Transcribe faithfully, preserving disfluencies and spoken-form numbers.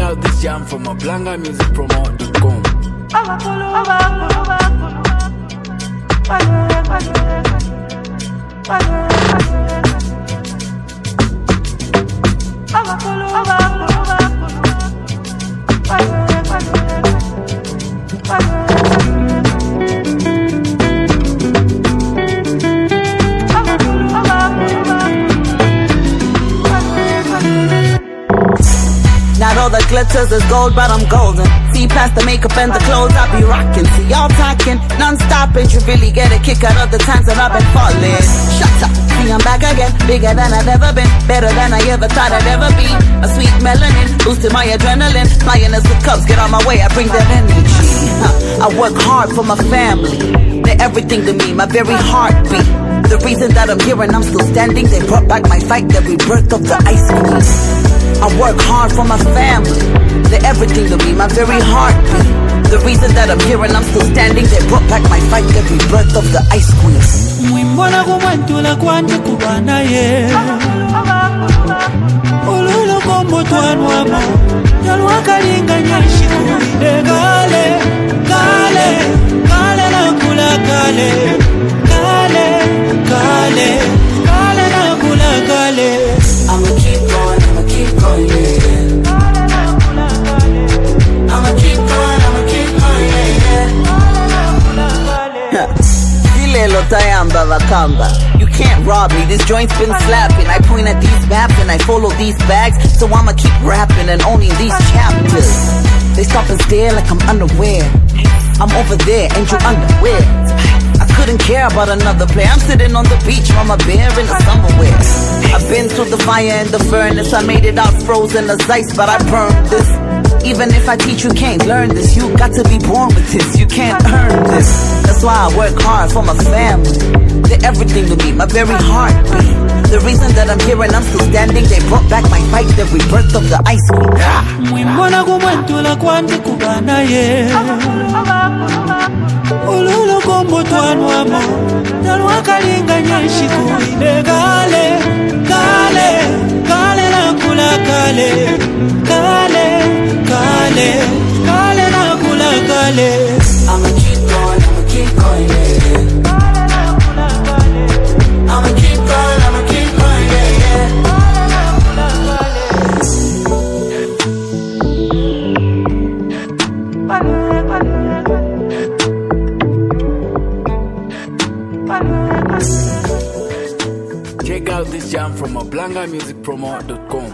out this jam from Ablanga Music Promote dot com. Not all that glitters is gold, but I'm golden. See past the makeup and the clothes I be rocking. See y'all talking non-stop, and you really get a kick out of the times that I've been falling. Shut up, see I'm back again, bigger than I've ever been, better than I ever thought I'd ever be. A sweet melanin, boosting my adrenaline, flying as the cubs get on my way, I bring that energy. Huh. I work hard for my family, they're everything to me, my very heartbeat. The reason that I'm here and I'm still standing, they brought back my fight, the rebirth of the ice cream. I work hard for my family, they're everything to me, my very heartbeat. The reason that I'm here and I'm still standing, they brought back my fight, the rebirth of the ice queen. Mwimbona kumwantula kwanje kubana ye Ululu kombo twanwamo Yalwa kalinga nyashi kuide Kale, kale, kale nakula kale Kale, kale, kale nakula kale I'ma keep going, I'ma keep going, yeah. I'ma keep going, I'ma keep going, yeah. Filelo tayamba vakamba. You can't rob me, this joint's been slapping. I point at these maps and I follow these bags, so I'ma keep rapping and owning these chapters. They stop and stare like I'm unaware. I'm over there and you underwear. I couldn't care about another player. I'm sitting on the beach from a bear in the summer wear. I've been through the fire and the furnace. I made it out frozen as ice, but I burned this. Even if I teach you can't learn this. You got to be born with this, you can't earn this. That's why I work hard for my family. They're everything to me, my very heartbeat. The reason that I'm here and I'm still standing, they brought back my fight, the rebirth of the ice queen. Mwimbona kumwantula kwanje kubana ye Ululu kombo twanwamo Yalwa kalinga nyashi kuide Kale, kale, kale nakula kale Kale, kale, kale nakula kale I'ma keep going, I'ma keep going, yeah. I'ma keep going, I'ma keep going, yeah, yeah. Check out this jam from Ablanga Music Promote dot com.